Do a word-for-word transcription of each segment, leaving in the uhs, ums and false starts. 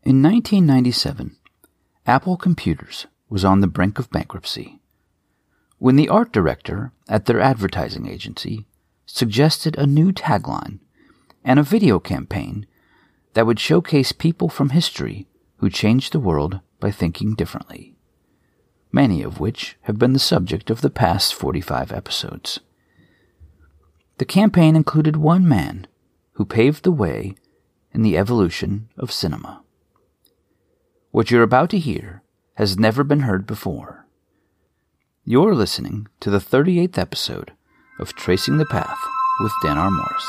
In nineteen ninety-seven, Apple Computers was on the brink of bankruptcy when the art director at their advertising agency suggested a new tagline and a video campaign that would showcase people from history who changed the world by thinking differently, many of which have been the subject of the past forty-five episodes. The campaign included one man who paved the way in the evolution of cinema. What you're about to hear has never been heard before. You're listening to the thirty-eighth episode of Tracing the Path with Dan R. Morris.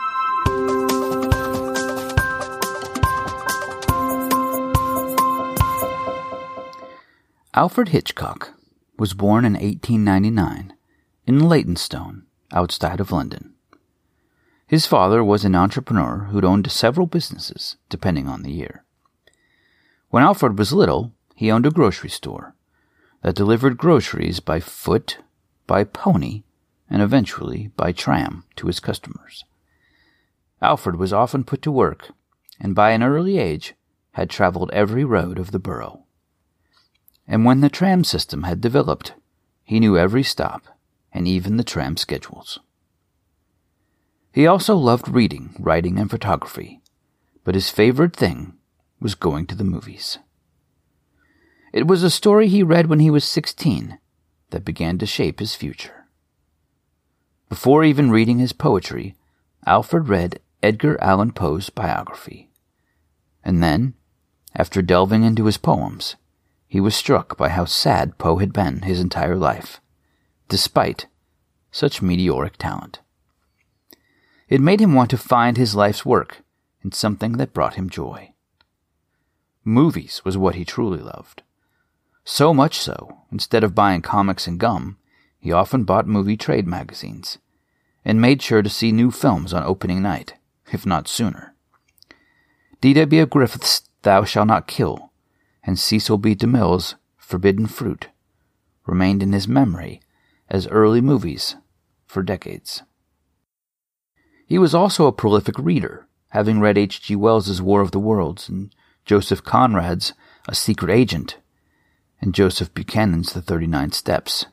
Alfred Hitchcock was born in eighteen ninety-nine in Leytonstone, outside of London. His father was an entrepreneur who'd owned several businesses, depending on the year. When Alfred was little, he owned a grocery store that delivered groceries by foot, by pony, and eventually by tram to his customers. Alfred was often put to work, and by an early age had traveled every road of the borough. And when the tram system had developed, he knew every stop and even the tram schedules. He also loved reading, writing, and photography, but his favorite thing was going to the movies. It was a story he read when he was sixteen that began to shape his future. Before even reading his poetry, Alfred read Edgar Allan Poe's biography. And then, after delving into his poems, he was struck by how sad Poe had been his entire life, despite such meteoric talent. It made him want to find his life's work in something that brought him joy. Movies was what he truly loved. So much so, instead of buying comics and gum, he often bought movie trade magazines, and made sure to see new films on opening night, if not sooner. D W Griffith's Thou Shalt Not Kill and Cecil B. DeMille's Forbidden Fruit remained in his memory as early movies for decades. He was also a prolific reader, having read H G Wells's War of the Worlds and Joseph Conrad's A Secret Agent, and Joseph Buchanan's The thirty-nine Steps.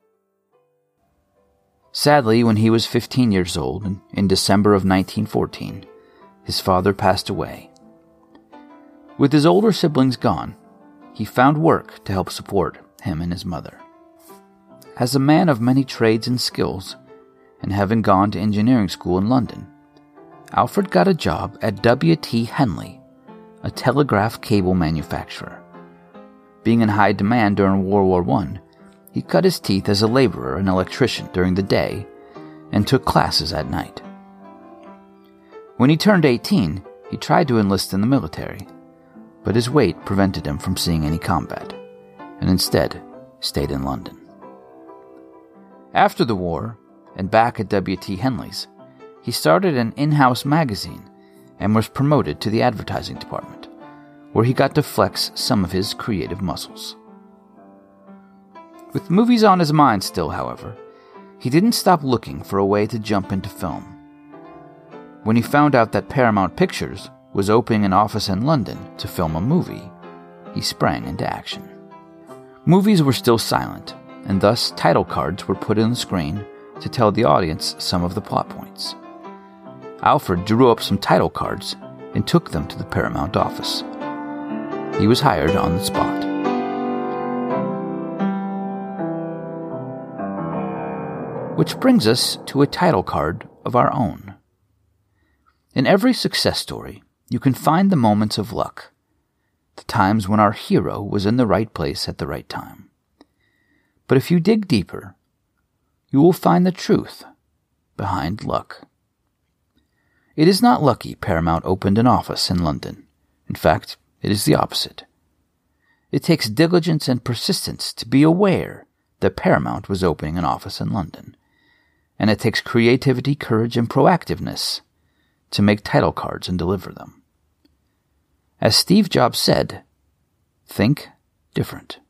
Sadly, when he was fifteen years old, in December of nineteen fourteen, his father passed away. With his older siblings gone, he found work to help support him and his mother. As a man of many trades and skills, and having gone to engineering school in London, Alfred got a job at W T Henley, a telegraph cable manufacturer. Being in high demand during World War One, he cut his teeth as a laborer and electrician during the day and took classes at night. When he turned eighteen, he tried to enlist in the military, but his weight prevented him from seeing any combat, and instead stayed in London. After the war, and back at W T Henley's, he started an in-house magazine and was promoted to the advertising department, where he got to flex some of his creative muscles. With movies on his mind still, however, he didn't stop looking for a way to jump into film. When he found out that Paramount Pictures was opening an office in London to film a movie, he sprang into action. Movies were still silent, and thus title cards were put on the screen to tell the audience some of the plot points. Alfred drew up some title cards and took them to the Paramount office. He was hired on the spot. Which brings us to a title card of our own. In every success story, you can find the moments of luck, the times when our hero was in the right place at the right time. But if you dig deeper, you will find the truth behind luck. It is not lucky Paramount opened an office in London. In fact, it is the opposite. It takes diligence and persistence to be aware that Paramount was opening an office in London, and it takes creativity, courage, and proactiveness to make title cards and deliver them. As Steve Jobs said, think different.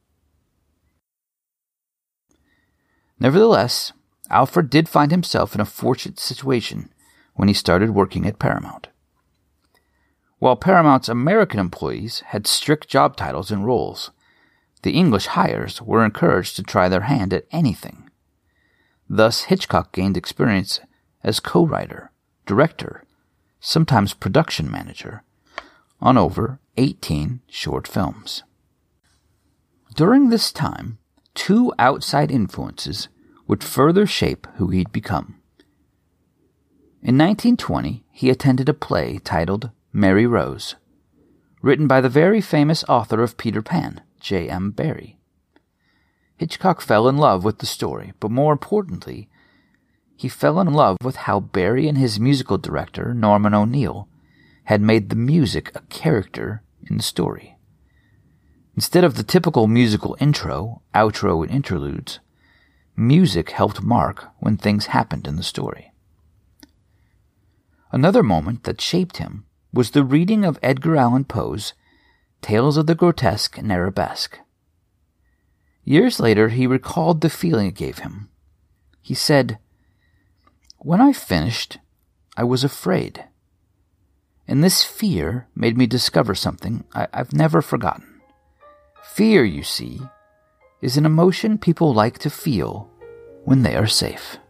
Nevertheless, Alfred did find himself in a fortunate situation when he started working at Paramount. While Paramount's American employees had strict job titles and roles, the English hires were encouraged to try their hand at anything. Thus, Hitchcock gained experience as co-writer, director, sometimes production manager, on over eighteen short films. During this time, two outside influences would further shape who he'd become. In nineteen twenty, he attended a play titled Mary Rose, written by the very famous author of Peter Pan, J M Barrie. Hitchcock fell in love with the story, but more importantly, he fell in love with how Barrie and his musical director, Norman O'Neill, had made the music a character in the story. Instead of the typical musical intro, outro, and interludes, music helped mark when things happened in the story. Another moment that shaped him was the reading of Edgar Allan Poe's Tales of the Grotesque and Arabesque. Years later, he recalled the feeling it gave him. He said, "When I finished, I was afraid. And this fear made me discover something I- I've never forgotten. Fear, you see, is an emotion people like to feel when they are safe."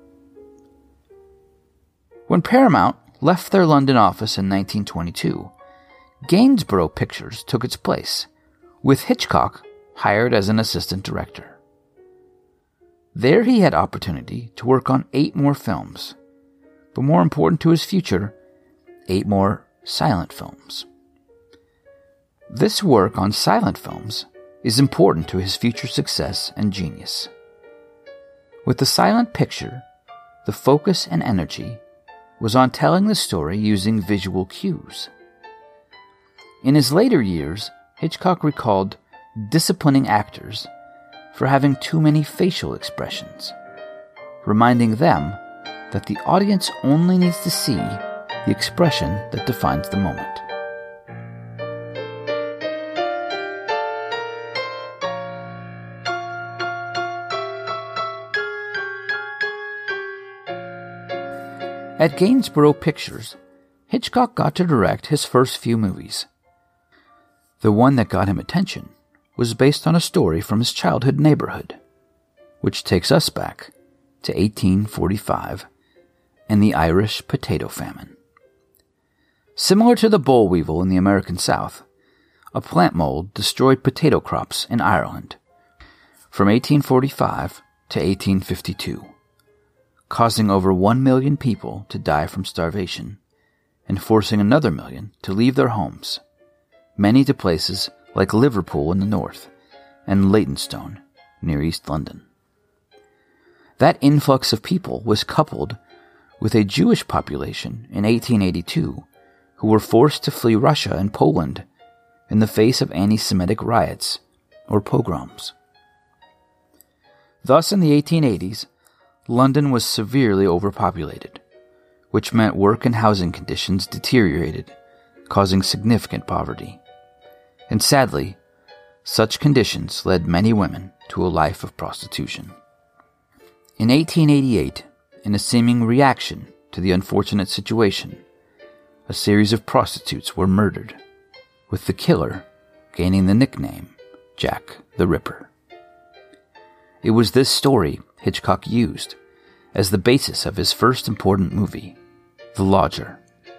When Paramount left their London office in nineteen twenty-two, Gainsborough Pictures took its place, with Hitchcock hired as an assistant director. There he had opportunity to work on eight more films, but more important to his future, eight more silent films. This work on silent films is important to his future success and genius. With the silent picture, the focus and energy was on telling the story using visual cues. In his later years, Hitchcock recalled disciplining actors for having too many facial expressions, reminding them that the audience only needs to see the expression that defines the moment. At Gainsborough Pictures, Hitchcock got to direct his first few movies. The one that got him attention was based on a story from his childhood neighborhood, which takes us back to eighteen forty-five and the Irish potato famine. Similar to the boll weevil in the American South, a plant mold destroyed potato crops in Ireland from eighteen forty-five to eighteen fifty-two, causing over one million people to die from starvation and forcing another million to leave their homes, many to places like Liverpool in the north and Leytonstone near East London. That influx of people was coupled with a Jewish population in eighteen eighty-two who were forced to flee Russia and Poland in the face of anti-Semitic riots or pogroms. Thus, in the eighteen eighties, London was severely overpopulated, which meant work and housing conditions deteriorated, causing significant poverty. And sadly, such conditions led many women to a life of prostitution. In eighteen eighty-eight, in a seeming reaction to the unfortunate situation, a series of prostitutes were murdered, with the killer gaining the nickname Jack the Ripper. It was this story Hitchcock used as the basis of his first important movie, The Lodger.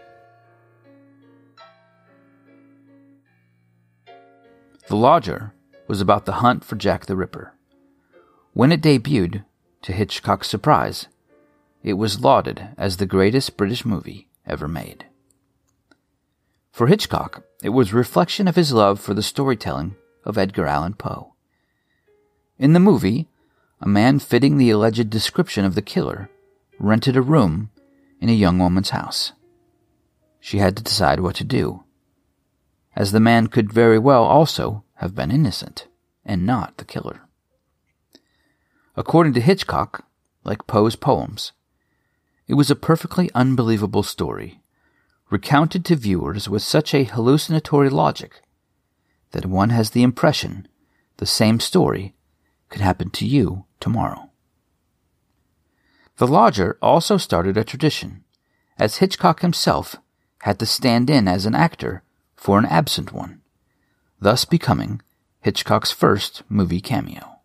The Lodger was about the hunt for Jack the Ripper. When it debuted, to Hitchcock's surprise, it was lauded as the greatest British movie ever made. For Hitchcock, it was a reflection of his love for the storytelling of Edgar Allan Poe. In the movie, a man fitting the alleged description of the killer rented a room in a young woman's house. She had to decide what to do, as the man could very well also have been innocent and not the killer. According to Hitchcock, like Poe's poems, it was a perfectly unbelievable story, recounted to viewers with such a hallucinatory logic that one has the impression the same story could happen to you tomorrow. The Lodger also started a tradition, as Hitchcock himself had to stand in as an actor for an absent one, thus becoming Hitchcock's first movie cameo.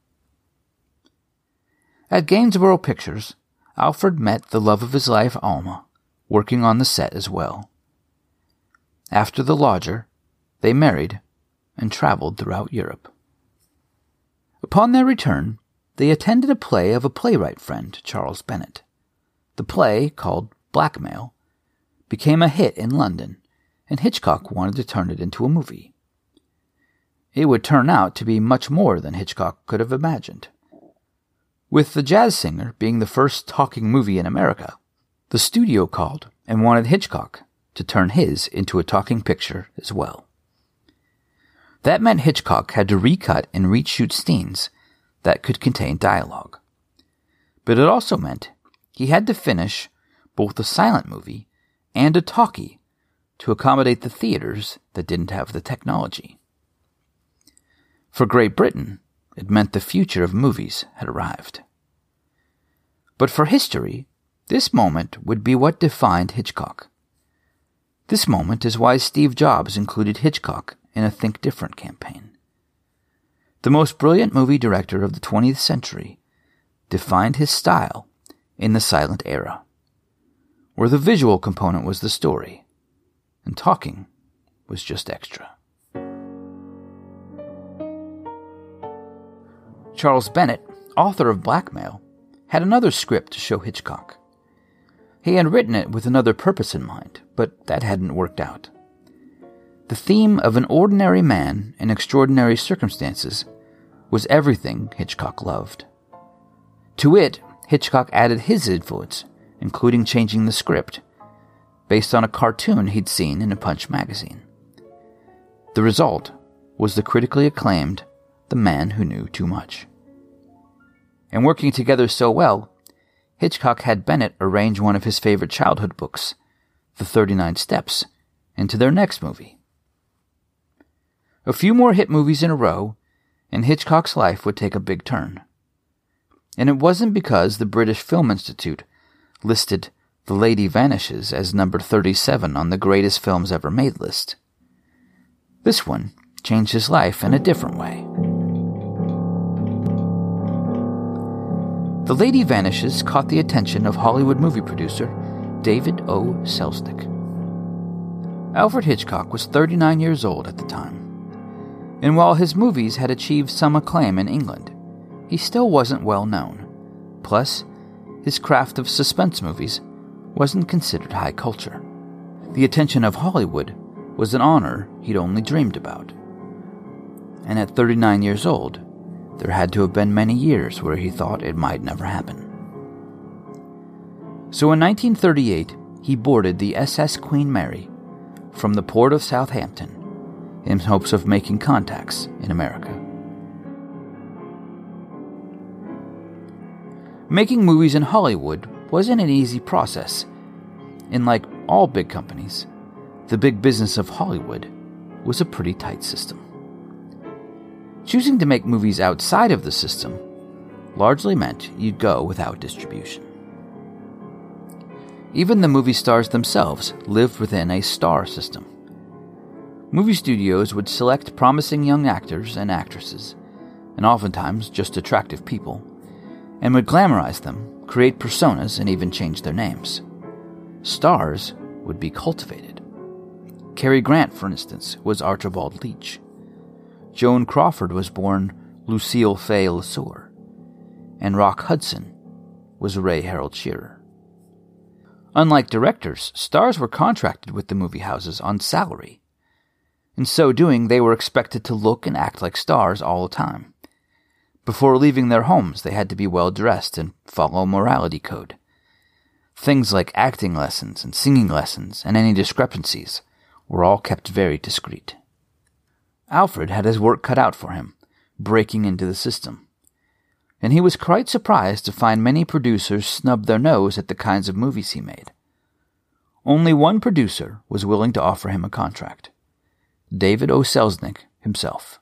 At Gainsborough Pictures, Alfred met the love of his life, Alma, working on the set as well. After The Lodger, they married and traveled throughout Europe. Upon their return, they attended a play of a playwright friend, Charles Bennett. The play, called Blackmail, became a hit in London, and Hitchcock wanted to turn it into a movie. It would turn out to be much more than Hitchcock could have imagined. With The Jazz Singer being the first talking movie in America, the studio called and wanted Hitchcock to turn his into a talking picture as well. That meant Hitchcock had to recut and reshoot scenes that could contain dialogue. But it also meant he had to finish both a silent movie and a talkie to accommodate the theaters that didn't have the technology. For Great Britain, it meant the future of movies had arrived. But for history, this moment would be what defined Hitchcock. This moment is why Steve Jobs included Hitchcock in a Think Different campaign. The most brilliant movie director of the twentieth century defined his style in the silent era, where the visual component was the story, and talking was just extra. Charles Bennett, author of Blackmail, had another script to show Hitchcock. He had written it with another purpose in mind, but that hadn't worked out. The theme of an ordinary man in extraordinary circumstances was everything Hitchcock loved. To it, Hitchcock added his influence, including changing the script, based on a cartoon he'd seen in a Punch magazine. The result was the critically acclaimed The Man Who Knew Too Much. And working together so well, Hitchcock had Bennett arrange one of his favorite childhood books, The thirty-nine Steps, into their next movie. A few more hit movies in a row, and Hitchcock's life would take a big turn. And it wasn't because the British Film Institute listed The Lady Vanishes as number thirty-seven on the greatest films ever made list. This one changed his life in a different way. The Lady Vanishes caught the attention of Hollywood movie producer David O. Selznick. Alfred Hitchcock was thirty-nine years old at the time, and while his movies had achieved some acclaim in England, he still wasn't well known. Plus, his craft of suspense movies wasn't considered high culture. The attention of Hollywood was an honor he'd only dreamed about. And at thirty-nine years old, there had to have been many years where he thought it might never happen. So in nineteen thirty-eight, he boarded the S S Queen Mary from the port of Southampton in hopes of making contacts in America. Making movies in Hollywood wasn't an easy process, and like all big companies, the big business of Hollywood was a pretty tight system. Choosing to make movies outside of the system largely meant you'd go without distribution. Even the movie stars themselves lived within a star system. Movie studios would select promising young actors and actresses, and oftentimes just attractive people, and would glamorize them, create personas, and even change their names. Stars would be cultivated. Cary Grant, for instance, was Archibald Leach. Joan Crawford was born Lucille Fay LeSueur, and Rock Hudson was Ray Harold Shearer. Unlike directors, stars were contracted with the movie houses on salary. In so doing, they were expected to look and act like stars all the time. Before leaving their homes, they had to be well-dressed and follow a morality code. Things like acting lessons and singing lessons and any discrepancies were all kept very discreet. Alfred had his work cut out for him, breaking into the system. And he was quite surprised to find many producers snubbed their nose at the kinds of movies he made. Only one producer was willing to offer him a contract: David O. Selznick himself.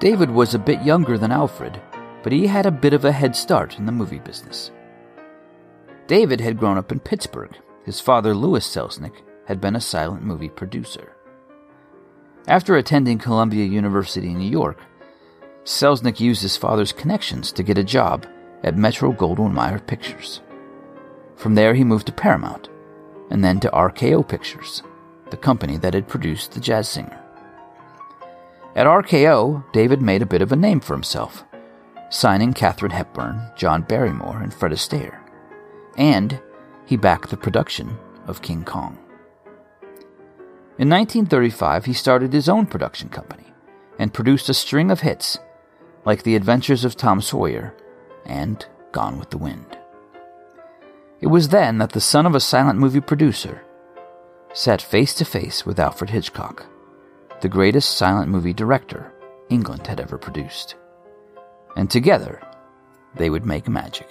David was a bit younger than Alfred, but he had a bit of a head start in the movie business. David had grown up in Pittsburgh. His father, Louis Selznick, had been a silent movie producer. After attending Columbia University in New York, Selznick used his father's connections to get a job at Metro-Goldwyn-Mayer Pictures. From there, he moved to Paramount, and then to R K O Pictures, the company that had produced The Jazz Singer. At R K O, David made a bit of a name for himself, signing Katharine Hepburn, John Barrymore, and Fred Astaire, and he backed the production of King Kong. In nineteen thirty-five, he started his own production company and produced a string of hits like The Adventures of Tom Sawyer and Gone with the Wind. It was then that the son of a silent movie producer sat face-to-face with Alfred Hitchcock, the greatest silent movie director England had ever produced. And together, they would make magic.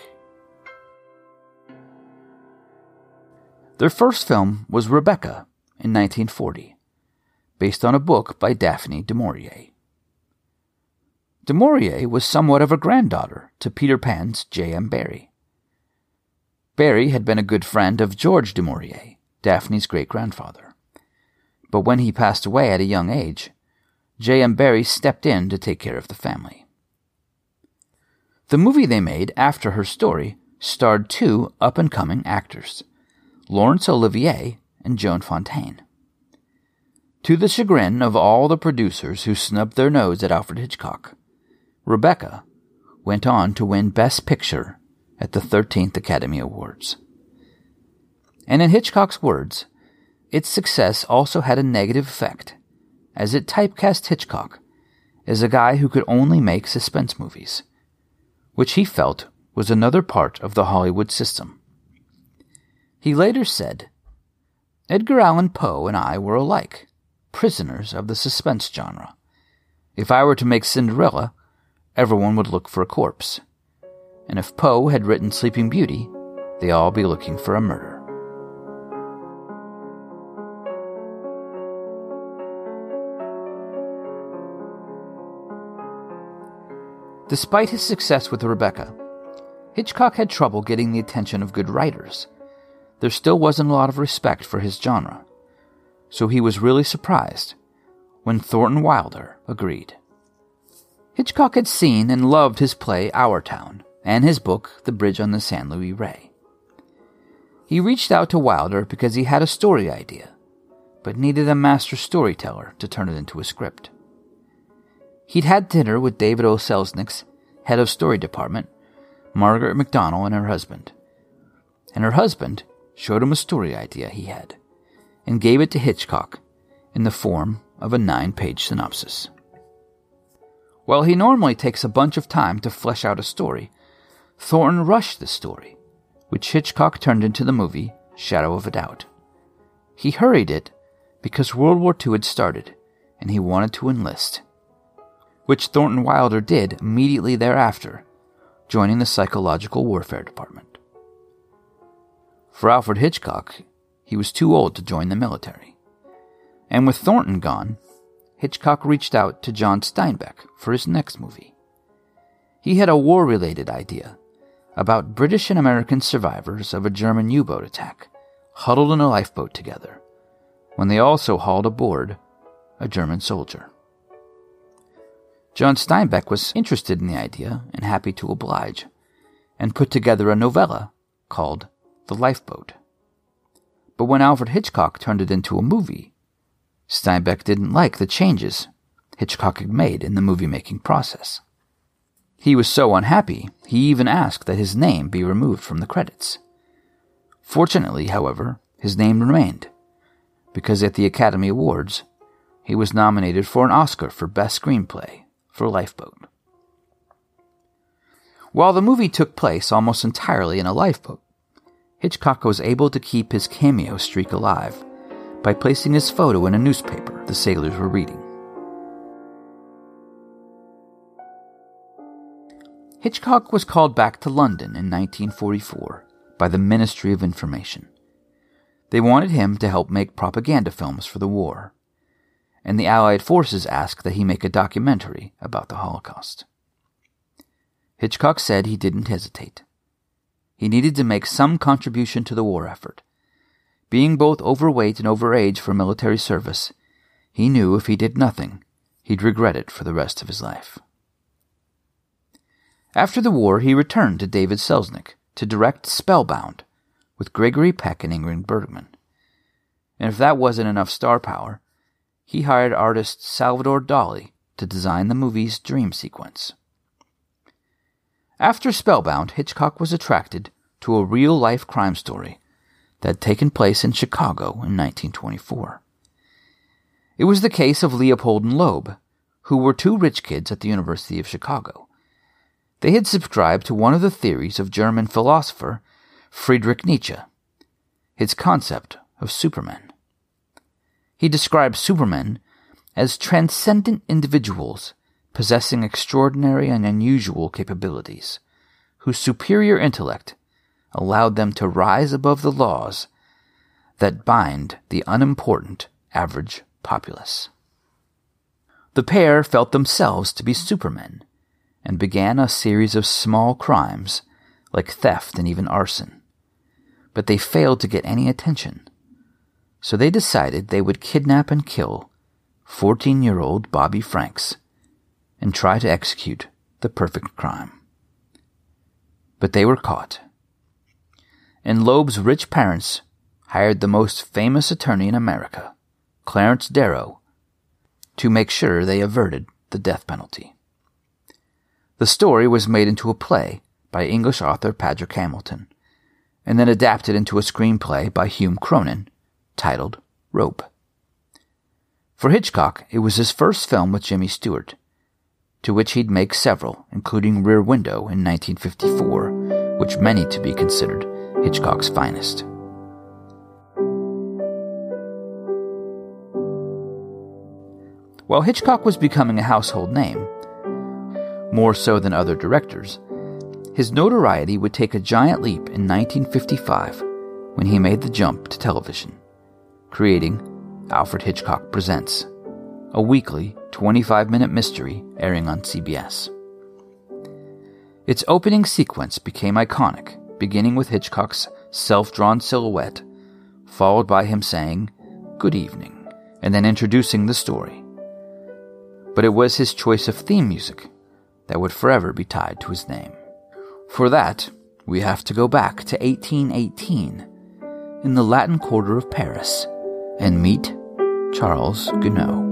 Their first film was Rebecca in nineteen forty, based on a book by Daphne du Maurier. Du Maurier was somewhat of a granddaughter to Peter Pan's J M Barrie. Barrie had been a good friend of George du Maurier, Daphne's great-grandfather. But when he passed away at a young age, J M Barrie stepped in to take care of the family. The movie they made after her story starred two up-and-coming actors, Laurence Olivier and Joan Fontaine. To the chagrin of all the producers who snubbed their nose at Alfred Hitchcock, Rebecca went on to win Best Picture at the thirteenth Academy Awards. And in Hitchcock's words, its success also had a negative effect, as it typecast Hitchcock as a guy who could only make suspense movies, which he felt was another part of the Hollywood system. He later said, "Edgar Allan Poe and I were alike, prisoners of the suspense genre. If I were to make Cinderella, everyone would look for a corpse. And if Poe had written Sleeping Beauty, they'd all be looking for a murder." Despite his success with Rebecca, Hitchcock had trouble getting the attention of good writers. There still wasn't a lot of respect for his genre, so he was really surprised when Thornton Wilder agreed. Hitchcock had seen and loved his play Our Town and his book The Bridge on the San Luis Rey. He reached out to Wilder because he had a story idea, but needed a master storyteller to turn it into a script. He'd had dinner with David O. Selznick's head of story department, Margaret MacDonald, and her husband. And her husband showed him a story idea he had, and gave it to Hitchcock in the form of a nine-page synopsis. While he normally takes a bunch of time to flesh out a story, Thornton rushed the story, which Hitchcock turned into the movie Shadow of a Doubt. He hurried it because World War Two had started, and he wanted to enlist, which Thornton Wilder did immediately thereafter, joining the Psychological Warfare Department. For Alfred Hitchcock, he was too old to join the military. And with Thornton gone, Hitchcock reached out to John Steinbeck for his next movie. He had a war-related idea about British and American survivors of a German U-boat attack huddled in a lifeboat together, when they also hauled aboard a German soldier. John Steinbeck was interested in the idea and happy to oblige, and put together a novella called The Lifeboat. But when Alfred Hitchcock turned it into a movie, Steinbeck didn't like the changes Hitchcock had made in the movie-making process. He was so unhappy, he even asked that his name be removed from the credits. Fortunately, however, his name remained, because at the Academy Awards, he was nominated for an Oscar for Best Screenplay for Lifeboat. While the movie took place almost entirely in a lifeboat, Hitchcock was able to keep his cameo streak alive by placing his photo in a newspaper the sailors were reading. Hitchcock was called back to London in nineteen forty-four by the Ministry of Information. They wanted him to help make propaganda films for the war, and the Allied forces asked that he make a documentary about the Holocaust. Hitchcock said he didn't hesitate. He needed to make some contribution to the war effort. Being both overweight and overage for military service, he knew if he did nothing, he'd regret it for the rest of his life. After the war, he returned to David Selznick to direct Spellbound with Gregory Peck and Ingrid Bergman. And if that wasn't enough star power, he hired artist Salvador Dali to design the movie's dream sequence. After Spellbound, Hitchcock was attracted to a real-life crime story that had taken place in Chicago in nineteen twenty-four. It was the case of Leopold and Loeb, who were two rich kids at the University of Chicago. They had subscribed to one of the theories of German philosopher Friedrich Nietzsche, his concept of Supermen. He described Supermen as transcendent individuals possessing extraordinary and unusual capabilities, whose superior intellect allowed them to rise above the laws that bind the unimportant average populace. The pair felt themselves to be supermen and began a series of small crimes like theft and even arson, but they failed to get any attention. So they decided they would kidnap and kill fourteen-year-old Bobby Franks and try to execute the perfect crime. But they were caught. And Loeb's rich parents hired the most famous attorney in America, Clarence Darrow, to make sure they averted the death penalty. The story was made into a play by English author Patrick Hamilton, and then adapted into a screenplay by Hume Cronyn, titled Rope. For Hitchcock, it was his first film with Jimmy Stewart, to which he'd make several, including Rear Window in nineteen fifty-four, which many to be considered Hitchcock's finest. While Hitchcock was becoming a household name, more so than other directors, his notoriety would take a giant leap in nineteen fifty-five when he made the jump to television, creating Alfred Hitchcock Presents, a weekly twenty-five minute mystery airing on C B S. Its opening sequence became iconic, beginning with Hitchcock's self-drawn silhouette, followed by him saying, "Good evening," and then introducing the story. But it was his choice of theme music that would forever be tied to his name. For that, we have to go back to eighteen eighteen, in the Latin Quarter of Paris, and meet Charles Gounod.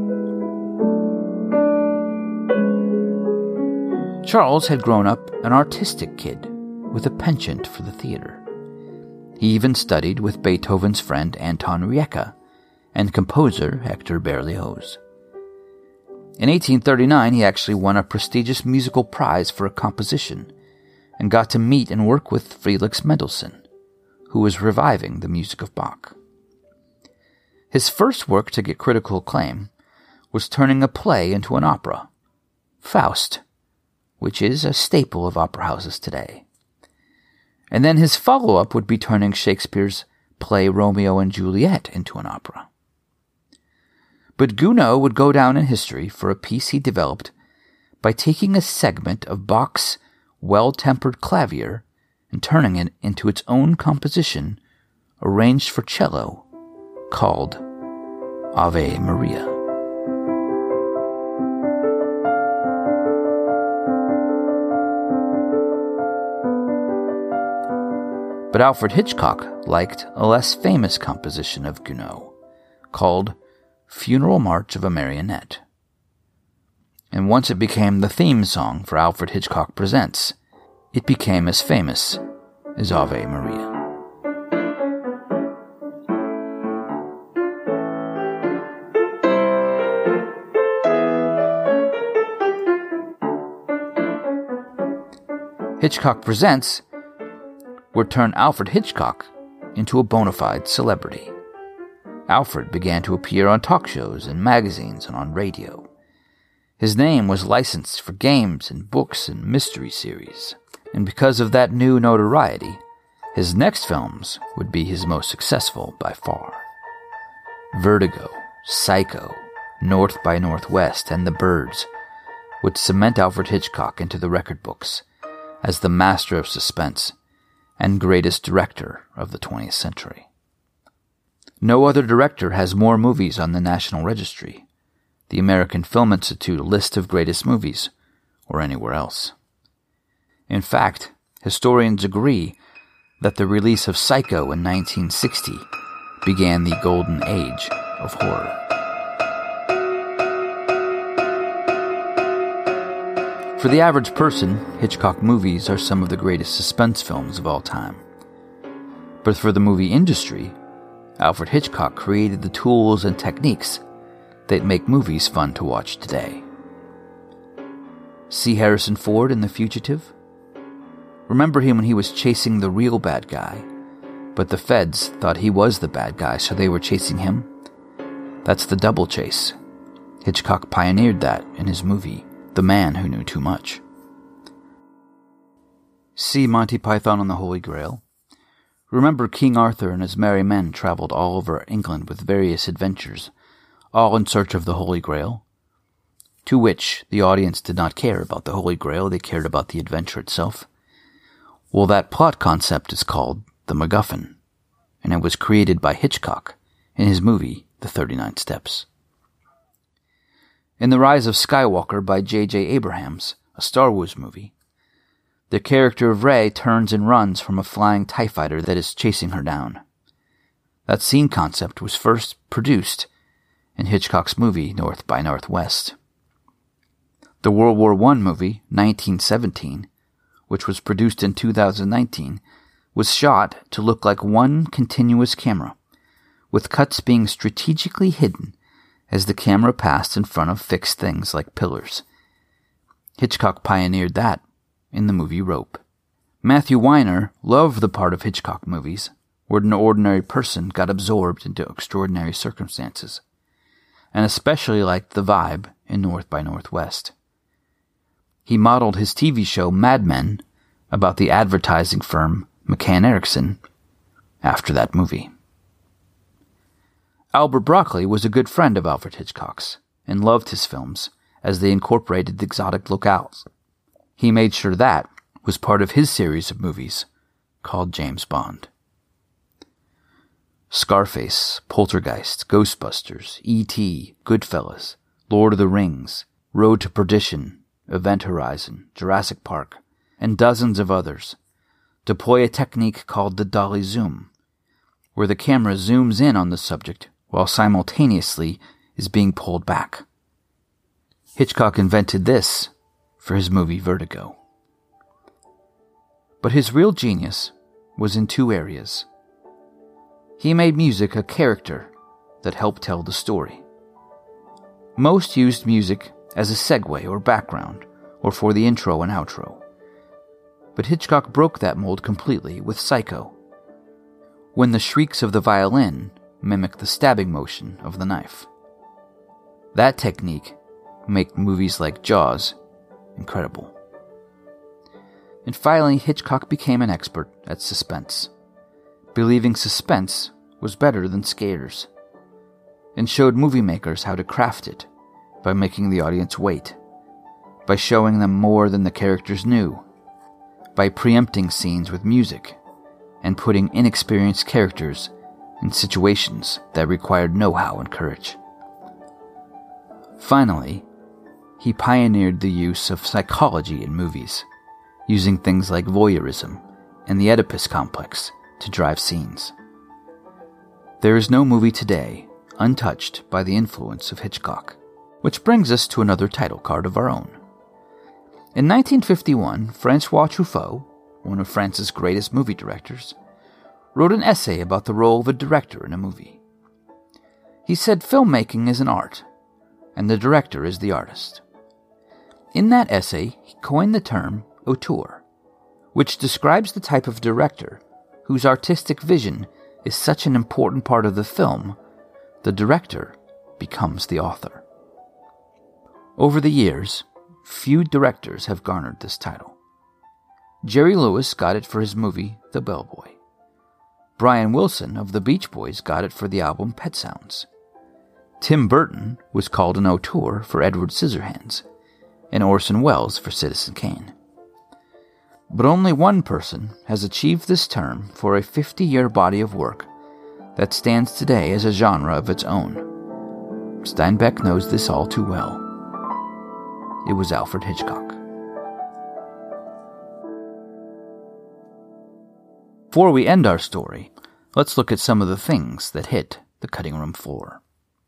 Charles had grown up an artistic kid with a penchant for the theater. He even studied with Beethoven's friend Anton Rijeka and composer Hector Berlioz. In eighteen thirty-nine, he actually won a prestigious musical prize for a composition and got to meet and work with Felix Mendelssohn, who was reviving the music of Bach. His first work to get critical acclaim was turning a play into an opera, Faust, which is a staple of opera houses today. And then his follow-up would be turning Shakespeare's play Romeo and Juliet into an opera. But Gounod would go down in history for a piece he developed by taking a segment of Bach's Well-Tempered Clavier and turning it into its own composition arranged for cello called Ave Maria. But Alfred Hitchcock liked a less famous composition of Gounod, called Funeral March of a Marionette. And once it became the theme song for Alfred Hitchcock Presents, it became as famous as Ave Maria. Hitchcock Presents would turn Alfred Hitchcock into a bona fide celebrity. Alfred began to appear on talk shows and magazines and on radio. His name was licensed for games and books and mystery series, and because of that new notoriety, his next films would be his most successful by far. Vertigo, Psycho, North by Northwest, and The Birds would cement Alfred Hitchcock into the record books as the master of suspense and greatest director of the twentieth century. No other director has more movies on the National Registry, the American Film Institute list of greatest movies, or anywhere else. In fact, historians agree that the release of Psycho in nineteen sixty began the golden age of horror. For the average person, Hitchcock movies are some of the greatest suspense films of all time. But for the movie industry, Alfred Hitchcock created the tools and techniques that make movies fun to watch today. See Harrison Ford in The Fugitive? Remember him when he was chasing the real bad guy, but the feds thought he was the bad guy, so they were chasing him? That's the double chase. Hitchcock pioneered that in his movie, The Man Who Knew Too Much. See Monty Python and the Holy Grail? Remember King Arthur and his merry men traveled all over England with various adventures, all in search of the Holy Grail, to which the audience did not care about the Holy Grail, they cared about the adventure itself. Well, that plot concept is called the MacGuffin, and it was created by Hitchcock in his movie, The thirty-nine Steps. In The Rise of Skywalker by J J Abrams, a Star Wars movie, the character of Rey turns and runs from a flying TIE fighter that is chasing her down. That scene concept was first produced in Hitchcock's movie, North by Northwest. The World War One movie, nineteen seventeen, which was produced in two thousand nineteen, was shot to look like one continuous camera, with cuts being strategically hidden as the camera passed in front of fixed things like pillars. Hitchcock pioneered that in the movie Rope. Matthew Weiner loved the part of Hitchcock movies where an ordinary person got absorbed into extraordinary circumstances, and especially liked the vibe in North by Northwest. He modeled his T V show Mad Men about the advertising firm McCann Erickson after that movie. Albert Broccoli was a good friend of Alfred Hitchcock's and loved his films as they incorporated exotic locales. He made sure that was part of his series of movies called James Bond. Scarface, Poltergeist, Ghostbusters, E T, Goodfellas, Lord of the Rings, Road to Perdition, Event Horizon, Jurassic Park, and dozens of others deploy a technique called the dolly zoom, where the camera zooms in on the subject while simultaneously is being pulled back. Hitchcock invented this for his movie Vertigo. But his real genius was in two areas. He made music a character that helped tell the story. Most used music as a segue or background, or for the intro and outro. But Hitchcock broke that mold completely with Psycho, when the shrieks of the violin mimic the stabbing motion of the knife. That technique made movies like Jaws incredible. And finally, Hitchcock became an expert at suspense, believing suspense was better than scares, and showed movie makers how to craft it by making the audience wait, by showing them more than the characters knew, by preempting scenes with music, and putting inexperienced characters in situations that required know-how and courage. Finally, he pioneered the use of psychology in movies, using things like voyeurism and the Oedipus complex to drive scenes. There is no movie today untouched by the influence of Hitchcock, which brings us to another title card of our own. In nineteen fifty-one, Francois Truffaut, one of France's greatest movie directors, wrote an essay about the role of a director in a movie. He said filmmaking is an art, and the director is the artist. In that essay, he coined the term auteur, which describes the type of director whose artistic vision is such an important part of the film, the director becomes the author. Over the years, few directors have garnered this title. Jerry Lewis got it for his movie The Bellboy. Brian Wilson of the Beach Boys got it for the album Pet Sounds. Tim Burton was called an auteur for Edward Scissorhands, and Orson Welles for Citizen Kane. But only one person has achieved this term for a fifty-year body of work that stands today as a genre of its own. Steinbeck knows this all too well. It was Alfred Hitchcock. Before we end our story, let's look at some of the things that hit the cutting room floor.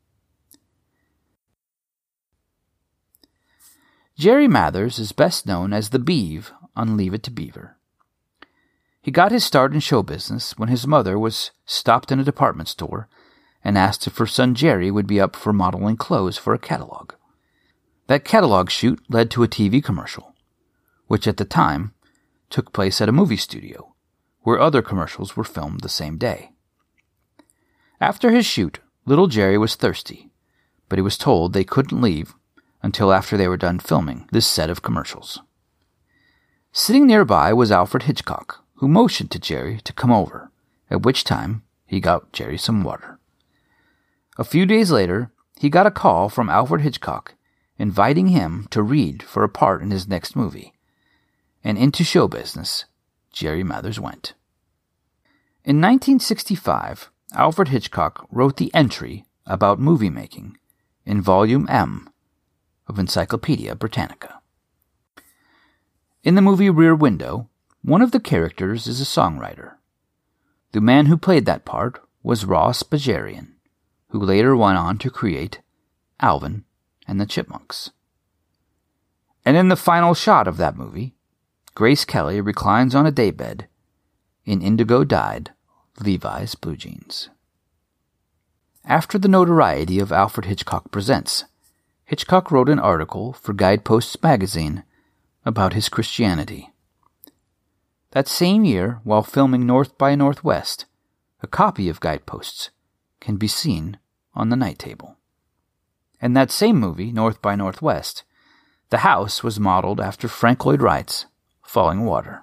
Jerry Mathers is best known as the Beeve on Leave It to Beaver. He got his start in show business when his mother was stopped in a department store and asked if her son Jerry would be up for modeling clothes for a catalog. That catalog shoot led to a T V commercial, which at the time took place at a movie studio, where other commercials were filmed the same day. After his shoot, little Jerry was thirsty, but he was told they couldn't leave until after they were done filming this set of commercials. Sitting nearby was Alfred Hitchcock, who motioned to Jerry to come over, at which time he got Jerry some water. A few days later, he got a call from Alfred Hitchcock inviting him to read for a part in his next movie, and into show business Jerry Mathers went. In nineteen sixty-five, Alfred Hitchcock wrote the entry about movie making in Volume M of Encyclopedia Britannica. In the movie Rear Window, one of the characters is a songwriter. The man who played that part was Ross Bajarian, who later went on to create Alvin and the Chipmunks. And in the final shot of that movie, Grace Kelly reclines on a daybed in indigo-dyed Levi's blue jeans. After the notoriety of Alfred Hitchcock Presents, Hitchcock wrote an article for Guideposts magazine about his Christianity. That same year, while filming North by Northwest, a copy of Guideposts can be seen on the night table. In that same movie, North by Northwest, the house was modeled after Frank Lloyd Wright's Falling Water.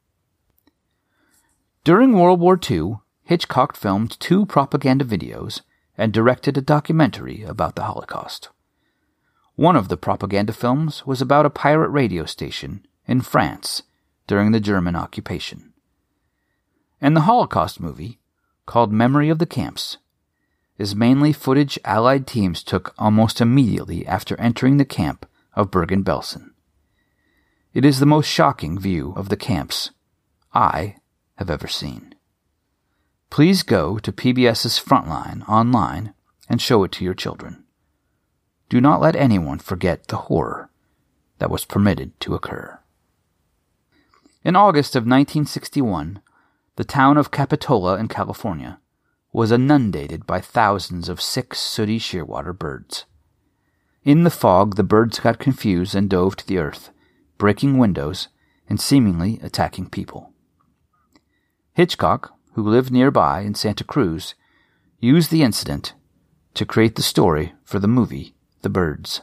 During World War Two, Hitchcock filmed two propaganda videos and directed a documentary about the Holocaust. One of the propaganda films was about a pirate radio station in France during the German occupation. And the Holocaust movie, called Memory of the Camps, is mainly footage Allied teams took almost immediately after entering the camp of Bergen-Belsen. It is the most shocking view of the camps I have ever seen. Please go to PBS's Frontline online and show it to your children. Do not let anyone forget the horror that was permitted to occur. In August of nineteen sixty-one, the town of Capitola in California was inundated by thousands of sick, sooty shearwater birds. In the fog, the birds got confused and dove to the earth, breaking windows and seemingly attacking people. Hitchcock, who lived nearby in Santa Cruz, used the incident to create the story for the movie The Birds.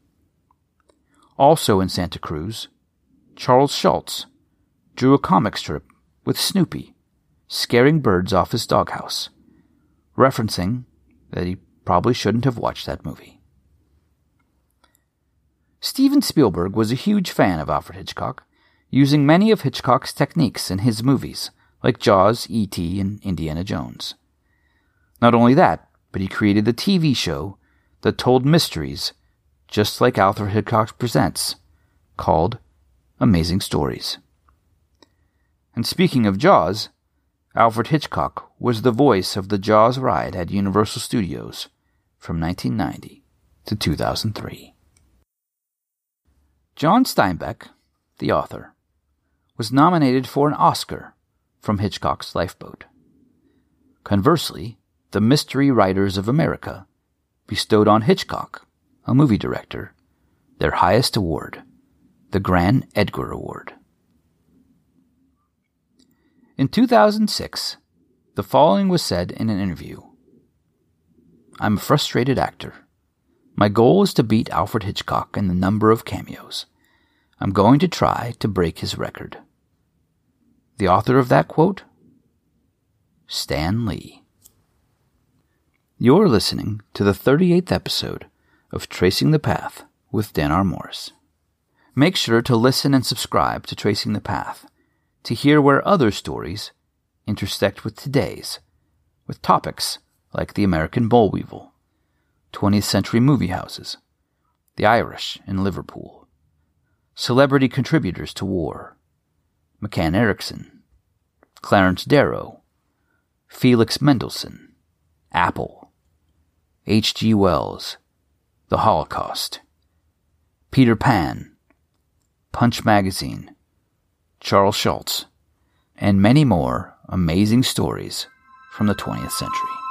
Also in Santa Cruz, Charles Schulz drew a comic strip with Snoopy scaring birds off his doghouse, referencing that he probably shouldn't have watched that movie. Steven Spielberg was a huge fan of Alfred Hitchcock, using many of Hitchcock's techniques in his movies, like Jaws, E T, and Indiana Jones. Not only that, but he created the T V show that told mysteries, just like Alfred Hitchcock Presents, called Amazing Stories. And speaking of Jaws, Alfred Hitchcock was the voice of the Jaws ride at Universal Studios from nineteen ninety to two thousand three. John Steinbeck, the author, was nominated for an Oscar from Hitchcock's Lifeboat. Conversely, the Mystery Writers of America bestowed on Hitchcock, a movie director, their highest award, the Grand Edgar Award. In two thousand six, the following was said in an interview. I'm a frustrated actor. My goal is to beat Alfred Hitchcock in the number of cameos. I'm going to try to break his record. The author of that quote? Stan Lee. You're listening to the thirty-eighth episode of Tracing the Path with Dan R. Morris. Make sure to listen and subscribe to Tracing the Path to hear where other stories intersect with today's, with topics like the American boll weevil, twentieth century movie houses, the Irish in Liverpool, celebrity contributors to war, McCann Erickson, Clarence Darrow, Felix Mendelssohn, Apple, H G Wells, the Holocaust, Peter Pan, Punch Magazine, Charles Schulz, and many more amazing stories from the twentieth century.